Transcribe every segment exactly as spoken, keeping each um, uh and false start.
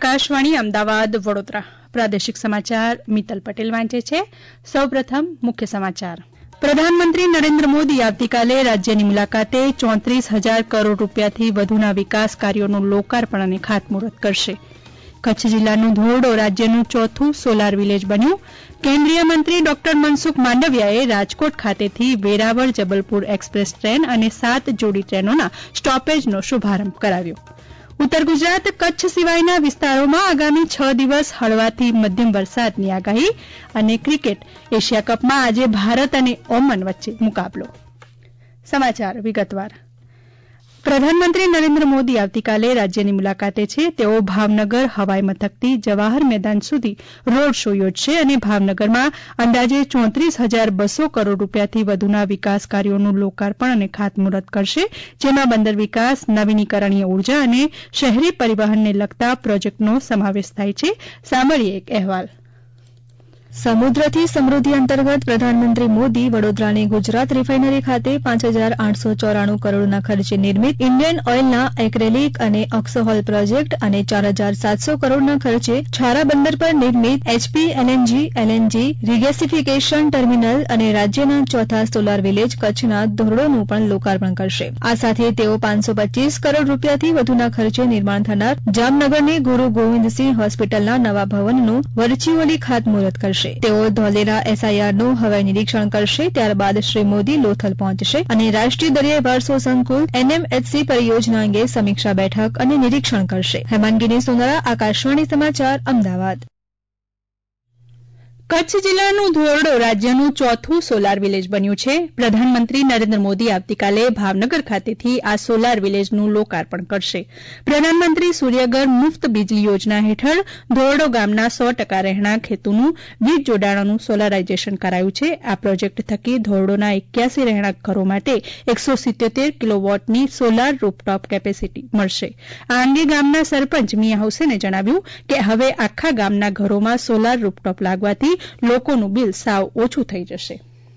આકાશવાણી અમદાવાદ વડોદરા પ્રાદેશિક સમાચાર મિત્તલ પટેલ વાંચે છે. સૌપ્રથમ મુખ્ય સમાચાર. પ્રધાનમંત્રી નરેન્દ્ર મોદી આવતીકાલે રાજ્યની મુલાકાતે ચોત્રીસ હજાર કરોડ રૂપિયાથી વધુના વિકાસ કાર્યોનું લોકાર્પણ અને ખાતમુહૂર્ત કરશે. કચ્છ જિલ્લાનું ધોરડો રાજ્યનું ચોથું સોલાર વિલેજ બન્યું. કેન્દ્રીય મંત્રી ડોક્ટર મનસુખ માંડવિયાએ રાજકોટ ખાતેથી વેરાવળ જબલપુર એક્સપ્રેસ ટ્રેન અને સાત જોડી ટ્રેનોના સ્ટોપેજનો શુભારંભ કરાવ્યો. ઉત્તર ગુજરાત કચ્છ સિવાયના વિસ્તારોમાં આગામી છ દિવસ હળવાથી મધ્યમ વરસાદની આગાહી. અને ક્રિકેટ એશિયા કપમાં આજે ભારત અને ઓમન વચ્ચે મુકાબલો. સમાચાર વિગતવાર. પ્રધાનમંત્રી નરેન્દ્ર મોદી આવતીકાલે રાજ્યની મુલાકાતે છે. તેઓ ભાવનગર હવાઈ મથકથી જવાહર મેદાન સુધી રોડ શો યોજશે અને ભાવનગરમાં અંદાજે ચોત્રીસ હજાર બસો કરોડ રૂપિયાથી વધુના વિકાસ કાર્યોનું લોકાર્પણ અને ખાતમુહૂર્ત કરશે. જેમાં બંદર વિકાસ, નવીનીકરણીય ઉર્જા અને શહેરી પરિવહનને લગતા પ્રોજેક્ટનો સમાવેશ થાય છે. સાંભળીએ એક અહેવાલ. સમુદ્રથી સમૃદ્ધિ અંતર્ગત પ્રધાનમંત્રી મોદી વડોદરાની ગુજરાત રિફાઇનરી ખાતે પાંચ હજાર આઠસો ચોરાણું કરોડના ખર્ચે નિર્મિત ઇન્ડિયન ઓઇલના એક્રેલિક અને ઓક્સોહોલ પ્રોજેક્ટ અને ચાર હજાર સાતસો કરોડના ખર્ચે છારા બંદર પર નિર્મિત HP LNG LNG regasification terminal અને રાજ્યના ચોથા સોલાર વિલેજ કચ્છના ધોરડોનું પણ લોકાર્પણ કરશે. આ સાથે તેઓ પાંચસો પચીસ કરોડ રૂપિયાથી વધુના ખર્ચે નિર્માણ થનાર જામનગરની ગુરુ ગોવિંદસિંહ હોસ્પિટલના નવા ભવનનું વર્ચ્યુઅલી ખાતમુહૂર્ત કરશે. તેઓ ધોલેરા એસઆઈઆરનું હવાઈ નિરીક્ષણ કરશે. ત્યારબાદ શ્રી મોદી લોથલ પહોંચશે અને રાષ્ટ્રીય દરિયાઈ વારસો સંકુલ એનએમએચસી પરિયોજના અંગે સમીક્ષા બેઠક અને નિરીક્ષણ કરશે. હેમાંગીની સોનારા, આકાશવાણી સમાચાર, અમદાવાદ. કચ્છ જિલ્લાનું ધોરડો રાજ્યનું ચોથું સોલાર વિલેજ બન્યું છે. પ્રધાનમંત્રી નરેન્દ્ર મોદી આવતીકાલે ભાવનગર ખાતેથી આ સોલાર વિલેજનું લોકાર્પણ કરશે. પ્રધાનમંત્રી સૂર્યઘર મુફ્ત બીજળી યોજના હેઠળ ધોરડો ગામના સો ટકા રહેણાંક હેતુનું વીજ જોડાણોનું સોલારાઇઝેશન કરાયું છે. આ પ્રોજેક્ટ થકી ધોરડોના એક્યાસી રહેણાંક ઘરો માટે એકસો સિત્યોતેર કિલોવોટની સોલાર રૂફટોપ કેપેસિટી મળશે. આ અંગે ગામના સરપંચ મિયા હુસેને જણાવ્યું કે હવે આખા ગામના ઘરોમાં સોલાર રૂફટોપ લાગવાથી લોકોનું બિલ સાવ ઓછું થઈ જશે.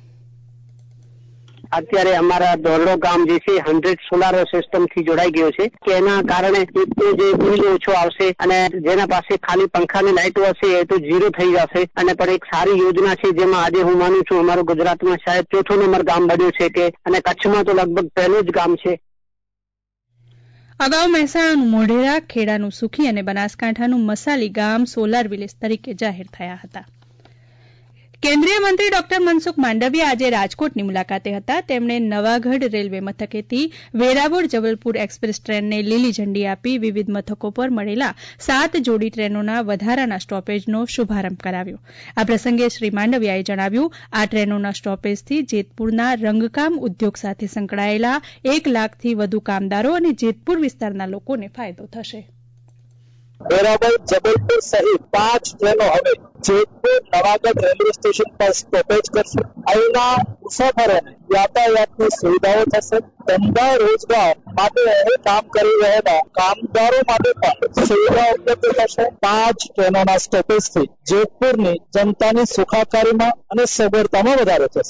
અત્યારે અમારા ધોરડો ગામ જે છે હંડ્રેડ સોલાર સિસ્ટમ થી જોડાઈ ગયો છે કે એના કારણે જે બિલ ઓછો આવશે અને જેના પાસે ખાલી પંખાની લાઇટો હશે એ તો ઝીરો થઈ જશે. અને પણ એક સારી યોજના છે જેમાં આજે હું માનું છું અમારું ગુજરાતમાં શાયદ ચોથો નંબર ગામ બન્યું છે કે અને કચ્છમાં તો લગભગ પહેલું જ ગામ છે. અગાઉ મહેસાણાનું મોઢેરા, ખેડાનું સુખી અને બનાસકાંઠાનું મસાલી ગામ સોલાર વિલેજ તરીકે જાહેર થયા હતા. કેન્દ્રીય મંત્રી ડોક્ટર મનસુખ માંડવિયા આજે રાજકોટની મુલાકાતે હતા. તેમણે નવાગઢ રેલવે મથકેથી વેરાવળ જબલપુર એક્સપ્રેસ ટ્રેનને લીલી ઝંડી આપી વિવિધ મથકો પર મળેલા સાત જોડી ટ્રેનોના વધારાના સ્ટોપેજનો શુભારંભ કરાવ્યો. આ પ્રસંગે શ્રી માંડવિયાએ જણાવ્યું, આ ટ્રેનોના સ્ટોપેજથી જેતપુરના રંગકામ ઉદ્યોગ સાથે સંકળાયેલા એક લાખથી વધુ કામદારો અને જેતપુર વિસ્તારના લોકોને ફાયદો થશે. વેરાવળ જબલપુર સહિત પાંચ ટ્રેનો હવે જેતપુર નવાગઢ રેલવે સ્ટેશન પર સ્ટોપેજ કરશે. અહીંના મુસાફરોને યાતાયાતની સુવિધાઓ થશે. ધંધા રોજગાર માટે અહીં કામ કરી રહેલા કામદારો માટે પણ સુવિધા ઉપલબ્ધ થશે. પાંચ ટ્રેનોના સ્ટોપેજથી જેતપુરની જનતાની સુખાકારીમાં અને સગવડતામાં વધારો થશે.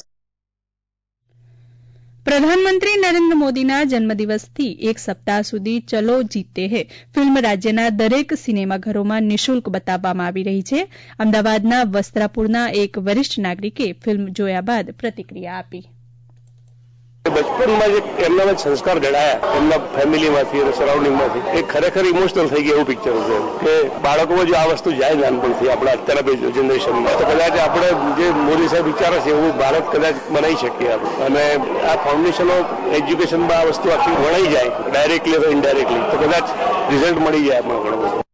પ્રધાનમંત્રી નરેન્દ્ર મોદીના જન્મદિવસથી એક સપ્તાહ સુધી ચલો જીતે હે ફિલ્મ રાજ્યના દરેક સિનેમાઘરોમાં નિઃશુલ્ક બતાવવામાં આવી રહી છે. અમદાવાદના વસ્ત્રાપુરના એક વરિષ્ઠ નાગરિકે ફિલ્મ જોયા બાદ પ્રતિક્રિયા આપી. બચપનમાં જે એમના સંસ્કાર ઘડાયા એમના ફેમિલીમાંથી અને સરાઉન્ડિંગમાંથી એ ખરેખર ઇમોશનલ થઈ ગયા એવું પિક્ચર છે કે બાળકોમાં જો આ વસ્તુ જાય નાનપણથી આપણા અત્યારના જનરેશનમાં તો કદાચ આપણે જે મોદી સાહેબ વિચારે છે એવું ભારત કદાચ બનાવી શકીએ આપણે. અને આ ફાઉન્ડેશન ઓફ એજ્યુકેશનમાં આ વસ્તુ આખી વણાઈ જાય ડાયરેક્ટલી અથવા ઇનડાયરેક્ટલી તો કદાચ રિઝલ્ટ મળી જાય આપણને ઘણું બધું.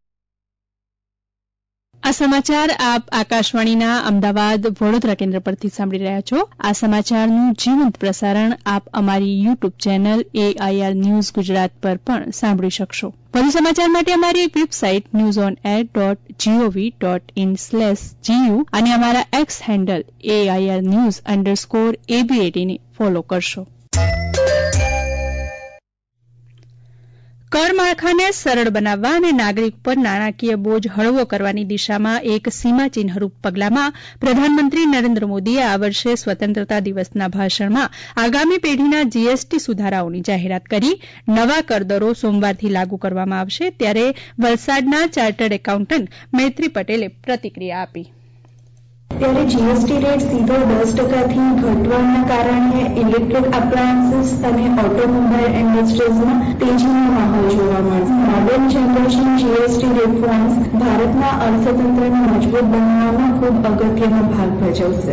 આ સમાચાર આપ આકાશવાણીના અમદાવાદ વડોદરા કેન્દ્ર પરથી સાંભળી રહ્યા છો. આ સમાચારનું જીવંત પ્રસારણ આપ અમારી YouTube channel AIR news Gujarat પર પણ સાંભળી શકશો. વધુ સમાચાર માટે અમારી website news on air dot GOV dot in slash GU અને અમારા X handle AIR news underscore એબીએટીને ફોલો કરશો. કર માળખાને સરળ બનાવવા અને નાગરિક પર નાણાકીય બોજ હળવો કરવાની દિશામાં એક સીમાચિહ્નરૂપ પગલામાં પ્રધાનમંત્રી નરેન્દ્ર મોદીએ આ વર્ષે સ્વતંત્રતા દિવસના ભાષણમાં આગામી પેઢીના જીએસટી સુધારાઓની જાહેરાત કરી નવા કરદરો સોમવારથી લાગુ કરવામાં આવશે ત્યારે વલસાડના ચાર્ટર્ડ એકાઉન્ટન્ટ મૈત્રી પટેલે પ્રતિક્રિયા આપી. ત્યારે જીએસટી રેટ સીધો દસ ટકાથી ઘટવાના કારણે ઇલેક્ટ્રિક એપ્લાયન્સીસ અને ઓટોમોબાઈલ ઇન્ડસ્ટ્રીઝમાં તેજીનો માહોલ જોવા મળશે. મોડર્ન જનરેશન જીએસટી રિફોર્મ્સ ભારતના અર્થતંત્રને મજબૂત બનાવવામાં ખૂબ અગત્યનો ભાગ ભજવશે.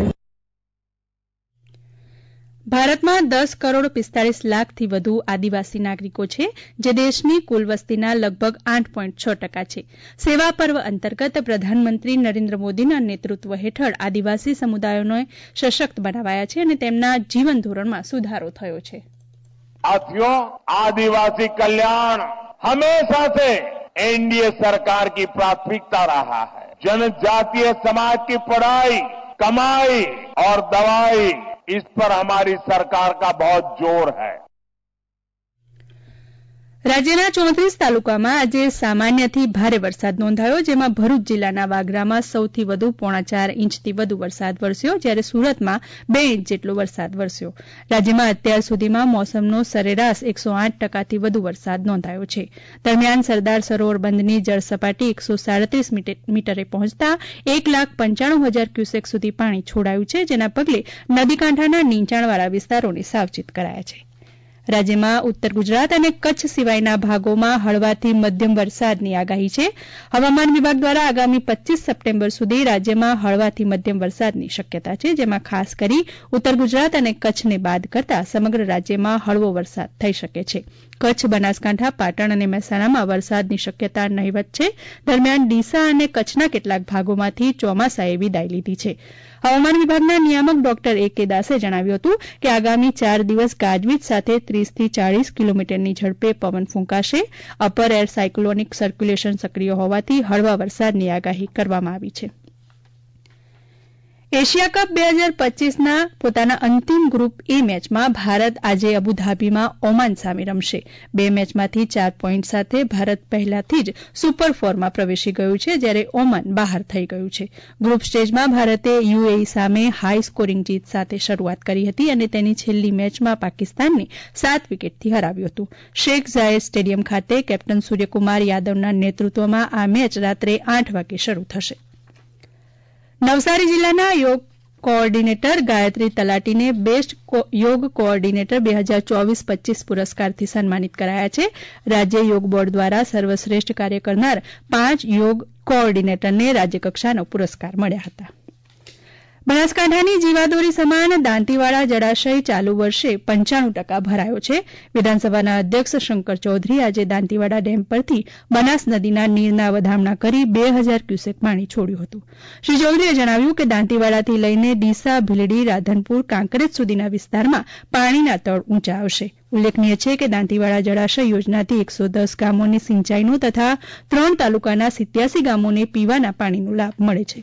ભારતમાં દસ કરોડ પિસ્તાળીસ લાખથી વધુ આદિવાસી નાગરિકો છે, જે દેશની કુલ વસ્તીના લગભગ આઠ પોઈન્ટ છ ટકા છે. સેવા પર્વ અંતર્ગત પ્રધાનમંત્રી નરેન્દ્ર મોદીના નેતૃત્વ હેઠળ આદિવાસી સમુદાયોને સશક્ત બનાવાયા છે અને તેમના જીવન ધોરણમાં સુધારો થયો છે. સાથીઓ, आदिवासी कल्याण हमेशा से एनडीए सरकार की प्राथमिकता रहा है. जनजातीय समाज की पढ़ाई, कमाई और दवाई, इस पर हमारी सरकार का बहुत जोर है. રાજ્યના ચોત્રીસ તાલુકામાં આજે સામાન્યથી ભારે વરસાદ નોંધાયો, જેમાં ભરૂચ જિલ્લાના વાગરામાં સૌથી વધુ પોણા ચાર ઇંચથી વધુ વરસાદ વરસ્યો, જ્યારે સુરતમાં બે ઇંચ જેટલો વરસાદ વરસ્યો. રાજ્યમાં અત્યાર સુધીમાં મોસમનો સરેરાશ એકસો આઠ ટકાથી વધુ વરસાદ નોંધાયો છે. દરમિયાન સરદાર સરોવર બંધની જળસપાટી એકસો સાડત્રીસ મીટરે પહોંચતા એક લાખ પંચાણું હજાર ક્યુસેક સુધી પાણી છોડાયું છે, જેના પગલે નદીકાંઠાના નીચાણવાળા વિસ્તારોને સાવચેત કરાયા છે. રાજ્યમાં ઉત્તર ગુજરાત અને કચ્છ સિવાયના ભાગોમાં હળવાથી મધ્યમ વરસાદની આગાહી છે. હવામાન વિભાગ દ્વારા આગામી પચીસ સપ્ટેમ્બર સુધી રાજ્યમાં હળવાથી મધ્યમ વરસાદની શક્યતા છે, જેમાં ખાસ કરી ઉત્તર ગુજરાત અને કચ્છને બાદ કરતા સમગ્ર રાજ્યમાં હળવો વરસાદ થઈ શકે છે. કચ્છ, બનાસકાંઠા, પાટણ અને મહેસાણામાં વરસાદની શક્યતા નહિવત છે. દરમિયાન ડીસા અને કચ્છના કેટલાક ભાગોમાંથી ચોમાસાએ વિદાય લીધી છે. હવામાન વિભાગના નિયામક ડોક્ટર એ કે દાસે જણાવ્યું હતું કે આગામી ચાર દિવસ ગાજવીજ સાથે ત્રીસથી ચાળીસ કિલોમીટરની ઝડપે પવન ફૂંકાશે. અપર એર સાયક્લોનિક સર્ક્યુલેશન સક્રિય હોવાથી હળવા વરસાદની આગાહી કરવામાં આવી છે. એશિયા કપ બે હજાર પચીસના પોતાના અંતિમ ગ્રુપ એ મેચમાં ભારત આજે અબુધાબીમાં ઓમાન સામે રમશે. બે મેચમાંથી ચાર પોઈન્ટ સાથે ભારત પહેલાથી જ સુપર ફોરમાં પ્રવેશી ગયું છે, જ્યારે ઓમાન બહાર થઈ ગયું છે. ગ્રુપ સ્ટેજમાં ભારતે યુએઈ સામે હાઈ સ્કોરિંગ જીત સાથે શરૂઆત કરી હતી અને તેની છેલ્લી મેચમાં પાકિસ્તાનને સાત વિકેટથી હરાવ્યું હતું. શેખ ઝાયેદ સ્ટેડિયમ ખાતે કેપ્ટન સૂર્યકુમાર યાદવના નેતૃત્વમાં આ મેચ રાત્રે આઠ વાગે શરૂ થશે. નવસારી જિલ્લાના યોગ કોઓર્ડિનેટર ગાયત્રી તલાટીને બેસ્ટ યોગ કોઓર્ડિનેટર બે હજાર ચોવીસ પચીસ પુરસ્કારથી સન્માનિત કરાયા છે. રાજ્ય યોગ બોર્ડ દ્વારા સર્વશ્રેષ્ઠ કાર્ય કરનાર પાંચ યોગ કોઓર્ડિનેટરને રાજ્યકક્ષાનો પુરસ્કાર મળ્યા હતા. બનાસકાંઠાની જીવાદોરી સમાન દાંતીવાડા જળાશય ચાલુ વર્ષે પંચાણું ટકા ભરાયો છે. વિધાનસભાના અધ્યક્ષ શંકર ચૌધરી આજે દાંતીવાડા ડેમ પરથી બનાસ નદીના નીરના વધામણા કરી બે હજાર ક્યુસેક પાણી છોડ્યું હતું. શ્રી ચૌધરીએ જણાવ્યું કે દાંતીવાડાથી લઈને ડીસા, ભીલડી, રાધનપુર, કાંકરેજ સુધીના વિસ્તારમાં પાણીના તળ ઊંચા આવશે. ઉલ્લેખનીય છે કે દાંતીવાડા જળાશય યોજનાથી એકસો દસ ગામોની સિંચાઈનો તથા ત્રણ તાલુકાના સિત્યાસી ગામોને પીવાના પાણીનો લાભ મળે છે.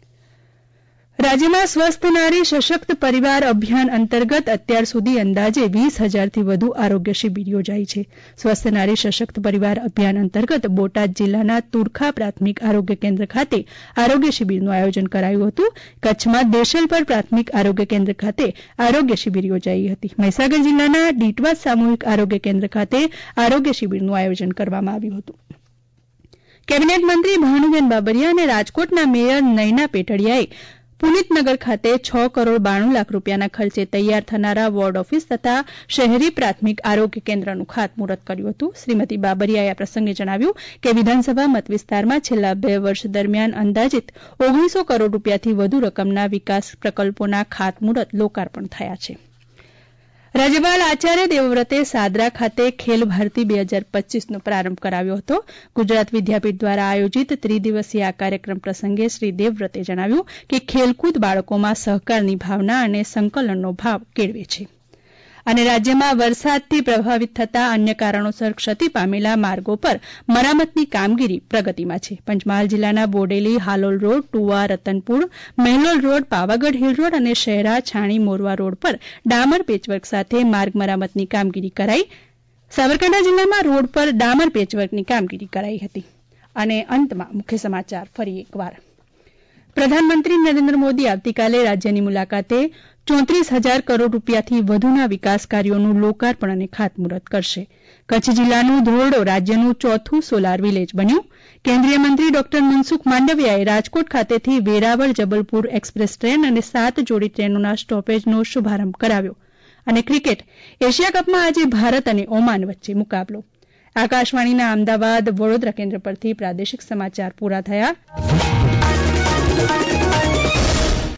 રાજ્યમાં સ્વસ્થ નારી સશક્ત પરિવાર અભિયાન અંતર્ગત અત્યાર સુધી અંદાજે વીસ હજારથી વધુ આરોગ્ય શિબિર યોજાઈ છે. સ્વસ્થ નારી સશક્ત પરિવાર અભિયાન અંતર્ગત બોટાદ જિલ્લાના તુરખા પ્રાથમિક આરોગ્ય કેન્દ્ર ખાતે આરોગ્ય શિબિરનું આયોજન કરાયું હતું. કચ્છમાં દેશલપર પ્રાથમિક આરોગ્ય કેન્દ્ર ખાતે આરોગ્ય શિબિર યોજાઈ હતી. મહીસાગર જિલ્લાના ડીટવા સામૂહિક આરોગ્ય કેન્દ્ર ખાતે આરોગ્ય શિબિરનું આયોજન કરવામાં આવ્યું હતું. કેબિનેટ મંત્રી ભાનુબેન બાબરિયા અને રાજકોટના મેયર નયના પેટડિયાએ પુનિતનગર ખાતે છ કરોડ બાણું લાખ રૂપિયાના ખર્ચે તૈયાર થનારા વોર્ડ ઓફિસ તથા શહેરી પ્રાથમિક આરોગ્ય કેન્દ્રનું ખાતમુહૂર્ત કર્યું હતું. શ્રીમતી બાબરિયાએ આ પ્રસંગે જણાવ્યું કે વિધાનસભા મતવિસ્તારમાં છેલ્લા બે વર્ષ દરમિયાન અંદાજિત ઓગણીસો કરોડ રૂપિયાથી વધુ રકમના વિકાસ પ્રકલ્પોના ખાતમુહૂર્ત લોકાર્પણ થયા છે. રાજ્યપાલ આચાર્ય દેવવ્રતે સાદરા ખાતે ખેલ ભારતી બે હજાર પચીસનો પ્રારંભ કરાવ્યો હતો. ગુજરાત વિદ્યાપીઠ દ્વારા આયોજિત ત્રિદિવસીય આ કાર્યક્રમ પ્રસંગે શ્રી દેવવ્રતે જણાવ્યું કે ખેલકૂદ બાળકોમાં સહકારની ભાવના અને સંકલનનો ભાવ કેળવે છે. અને રાજ્યમાં વરસાદથી પ્રભાવિત થતા અન્ય કારણોસર ક્ષતિ પામેલા માર્ગો પર મરામતની કામગીરી પ્રગતિમાં છે. પંચમહાલ જિલ્લાના Bodeli, Halol road, Tuva, Ratanpur, Mahelol road, Pavagadh hill road અને શહેરા, છાણી, મોરવા રોડ પર ડામર પેચવર્ક સાથે માર્ગ મરામતની કામગીરી કરાઈ સાબરકાંઠા જિલ્લામાં રોડ પર ડામર પેચવર્કની કામગીરી કરાઈ હતી. અને અંતમાં મુખ્ય સમાચાર ફરી એકવાર. પ્રધાનમંત્રી નરેન્દ્ર મોદી આવતીકાલે રાજ્યની મુલાકાતે ચોત્રીસ હજાર કરોડ રૂપિયાથી વધુના વિકાસ કાર્યોનું લોકાર્પણ અને ખાતમુહૂર્ત કરશે. કચ્છ જિલ્લાનું ધોરડો રાજ્યનું ચોથું સોલાર વિલેજ બન્યું. કેન્દ્રીય મંત્રી ડોક્ટર મનસુખ માંડવિયાએ રાજકોટ ખાતેથી વેરાવળ જબલપુર એક્સપ્રેસ ટ્રેન અને સાત જોડી ટ્રેનોના સ્ટોપેજનો શુભારંભ કરાવ્યો. અને ક્રિકેટ એશિયા કપમાં આજે ભારત અને ઓમાન વચ્ચે મુકાબલો. આકાશવાણીના અમદાવાદ વડોદરા કેન્દ્ર પરથી પ્રાદેશિક સમાચાર પૂરા થયા.